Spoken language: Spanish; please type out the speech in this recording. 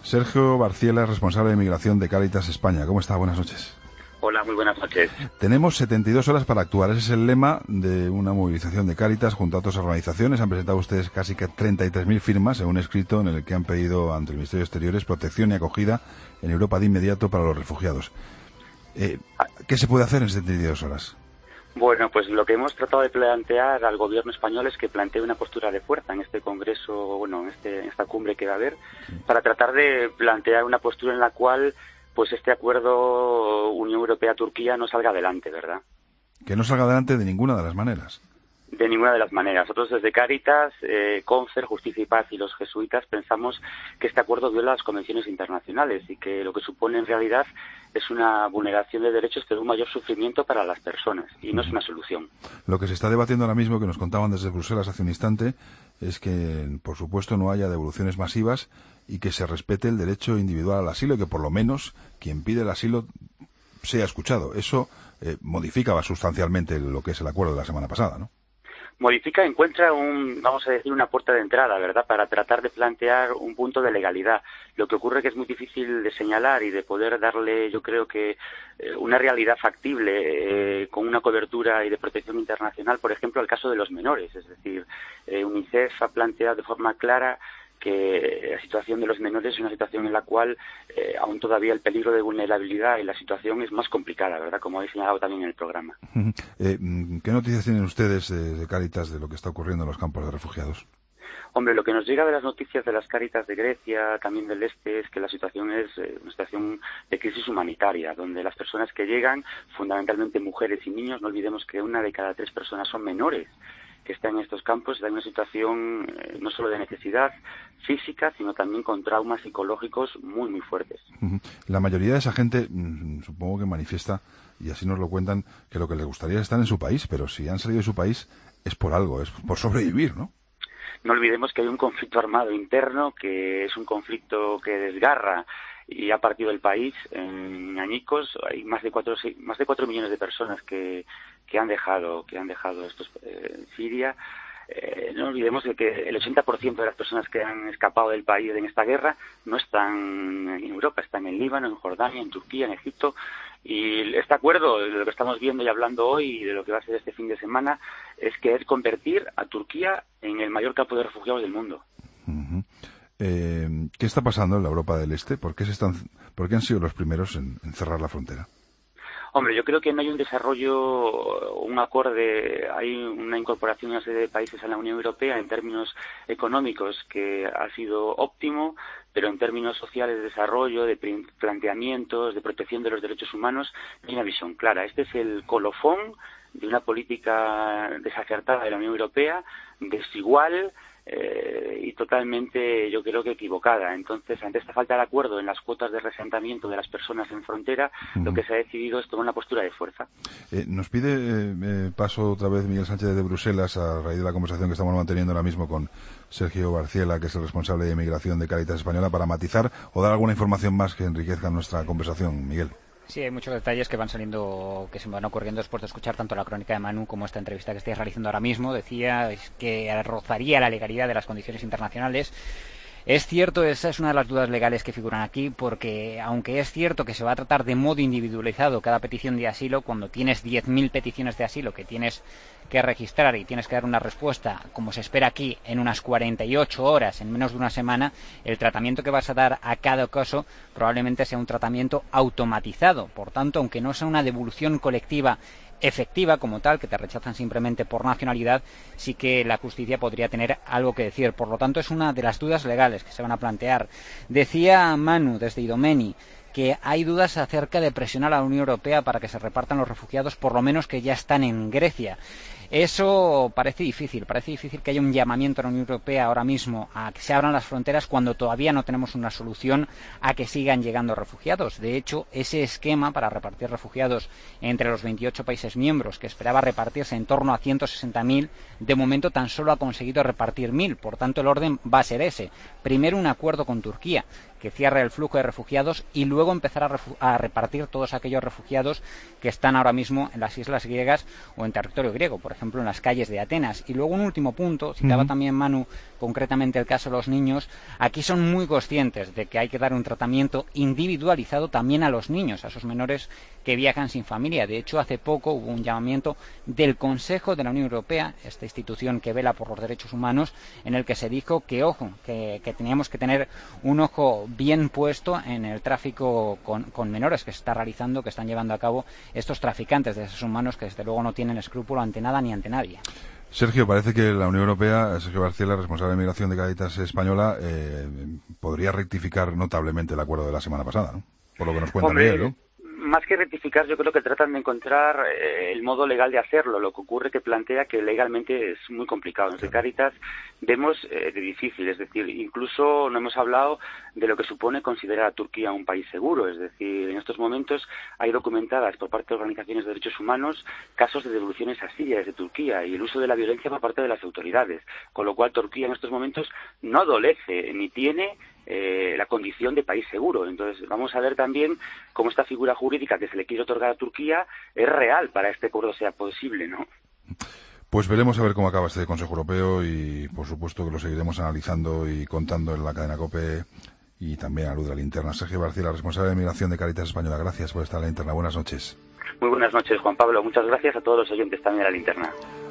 Sergio Barciela, responsable de migración de Cáritas España. ¿Cómo está? Buenas noches. Hola, muy buenas noches. Tenemos 72 horas para actuar. Ese es el lema de una movilización de Cáritas junto a otras organizaciones. Han presentado ustedes casi que 33.000 firmas en un escrito en el que han pedido ante el Ministerio de Exteriores protección y acogida en Europa de inmediato para los refugiados. ¿Qué se puede hacer en 72 horas? Bueno, pues lo que hemos tratado de plantear al gobierno español es que plantee una postura de fuerza en este congreso, bueno, en esta cumbre que va a haber, para tratar de plantear una postura en la cual pues este acuerdo Unión Europea-Turquía no salga adelante, ¿verdad? Que no salga adelante de ninguna de las maneras. De ninguna de las maneras. Nosotros desde Cáritas, CONFER, Justicia y Paz y los jesuitas pensamos que este acuerdo viola las convenciones internacionales y que lo que supone en realidad es una vulneración de derechos pero un mayor sufrimiento para las personas y no es una solución. Lo que se está debatiendo ahora mismo, que nos contaban desde Bruselas hace un instante, es que por supuesto no haya devoluciones masivas y que se respete el derecho individual al asilo y que por lo menos quien pide el asilo sea escuchado. Eso modifica sustancialmente lo que es el acuerdo de la semana pasada, ¿no? Encuentra vamos a decir, una puerta de entrada, ¿verdad?, para tratar de plantear un punto de legalidad. Lo que ocurre que es muy difícil de señalar y de poder darle, yo creo que, una realidad factible con una cobertura y de protección internacional, por ejemplo, al caso de los menores. Es decir, UNICEF ha planteado de forma clara que la situación de los menores es una situación en la cual aún todavía el peligro de vulnerabilidad y la situación es más complicada, ¿verdad?, como habéis señalado también en el programa. ¿Qué noticias tienen ustedes de Cáritas de lo que está ocurriendo en los campos de refugiados? Hombre, lo que nos llega de las noticias de las Cáritas de Grecia, también del Este, es que la situación es una situación de crisis humanitaria, donde las personas que llegan, fundamentalmente mujeres y niños, no olvidemos que 1 de cada 3 personas son menores que están en estos campos, está en una situación no solo de necesidad física, sino también con traumas psicológicos muy, muy fuertes. La mayoría de esa gente, supongo que manifiesta, y así nos lo cuentan, que lo que les gustaría es estar en su país, pero si han salido de su país es por algo, es por sobrevivir, ¿no? No olvidemos que hay un conflicto armado interno, que es un conflicto que desgarra y ha partido el país en añicos. Hay más de 4 millones de personas que han dejado Siria. No olvidemos de que el 80% de las personas que han escapado del país en esta guerra no están en Europa, están en Líbano, en Jordania, en Turquía, en Egipto. Y este acuerdo, de lo que estamos viendo y hablando hoy y de lo que va a ser este fin de semana, es que es convertir a Turquía en el mayor campo de refugiados del mundo. ¿Qué está pasando en la Europa del Este? ¿Por qué han sido los primeros en cerrar la frontera? Hombre, yo creo que no hay un desarrollo, un acorde, hay una incorporación de una serie de países a la Unión Europea en términos económicos que ha sido óptimo, pero en términos sociales de desarrollo, de planteamientos, de protección de los derechos humanos, hay una visión clara. Este es el colofón de una política desacertada de la Unión Europea, desigual, y totalmente, yo creo que equivocada. Entonces, ante esta falta de acuerdo en las cuotas de reasentamiento de las personas en frontera, lo que se ha decidido es tomar una postura de fuerza. Nos pide paso otra vez Miguel Sánchez de Bruselas a raíz de la conversación que estamos manteniendo ahora mismo con Sergio Barciela, que es el responsable de migración de Cáritas Española, para matizar o dar alguna información más que enriquezca nuestra conversación. Miguel. Sí, hay muchos detalles que van saliendo, que se me van ocurriendo después de escuchar tanto la crónica de Manu como esta entrevista que estáis realizando ahora mismo. Decía que rozaría la legalidad de las condiciones internacionales. Es cierto, esa es una de las dudas legales que figuran aquí, porque aunque es cierto que se va a tratar de modo individualizado cada petición de asilo, cuando tienes 10.000 peticiones de asilo que tienes que registrar y tienes que dar una respuesta, como se espera aquí, en unas 48 horas, en menos de una semana, el tratamiento que vas a dar a cada caso probablemente sea un tratamiento automatizado. Por tanto, aunque no sea una devolución colectiva efectiva como tal, que te rechazan simplemente por nacionalidad, sí que la justicia podría tener algo que decir. Por lo tanto, es una de las dudas legales que se van a plantear. Decía Manu desde Idomeni que hay dudas acerca de presionar a la Unión Europea para que se repartan los refugiados, por lo menos que ya están en Grecia. Eso parece difícil que haya un llamamiento a la Unión Europea ahora mismo a que se abran las fronteras cuando todavía no tenemos una solución a que sigan llegando refugiados. De hecho, ese esquema para repartir refugiados entre los 28 países miembros, que esperaba repartirse en torno a 160.000, de momento tan solo ha conseguido repartir 1.000. Por tanto, el orden va a ser ese. Primero, un acuerdo con Turquía que cierre el flujo de refugiados y luego empezar a repartir todos aquellos refugiados que están ahora mismo en las islas griegas o en territorio griego. Por ejemplo, en las calles de Atenas. Y luego un último punto, citaba también Manu concretamente el caso de los niños. Aquí son muy conscientes de que hay que dar un tratamiento individualizado también a los niños, a esos menores que viajan sin familia. De hecho, hace poco hubo un llamamiento del Consejo de la Unión Europea, esta institución que vela por los derechos humanos, en el que se dijo que, ojo, que teníamos que tener un ojo bien puesto en el tráfico con menores que se está realizando, que están llevando a cabo estos traficantes de seres humanos, que desde luego no tienen escrúpulo ante nada ni ante nadie. Sergio, parece que la Unión Europea, Sergio García, la responsable de migración de Cáritas Española, podría rectificar notablemente el acuerdo de la semana pasada, ¿no? Por lo que nos cuenta Miguel, ¿no? Más que rectificar, yo creo que tratan de encontrar el modo legal de hacerlo. Lo que ocurre que plantea que legalmente es muy complicado. Desde Cáritas vemos de difícil, es decir, incluso no hemos hablado de lo que supone considerar a Turquía un país seguro. Es decir, en estos momentos hay documentadas por parte de organizaciones de derechos humanos casos de devoluciones a Siria desde Turquía y el uso de la violencia por parte de las autoridades. Con lo cual Turquía en estos momentos no adolece ni tiene la condición de país seguro. Entonces vamos a ver también cómo esta figura jurídica que se le quiere otorgar a Turquía es real para este acuerdo sea posible, ¿no? Pues veremos a ver cómo acaba este Consejo Europeo y por supuesto que lo seguiremos analizando y contando en la cadena COPE y también a la luz de la linterna. Sergio García, la responsable de migración de Cáritas Española, gracias por estar en la linterna. Buenas noches. Muy buenas noches, Juan Pablo. Muchas gracias a todos los oyentes también de la linterna.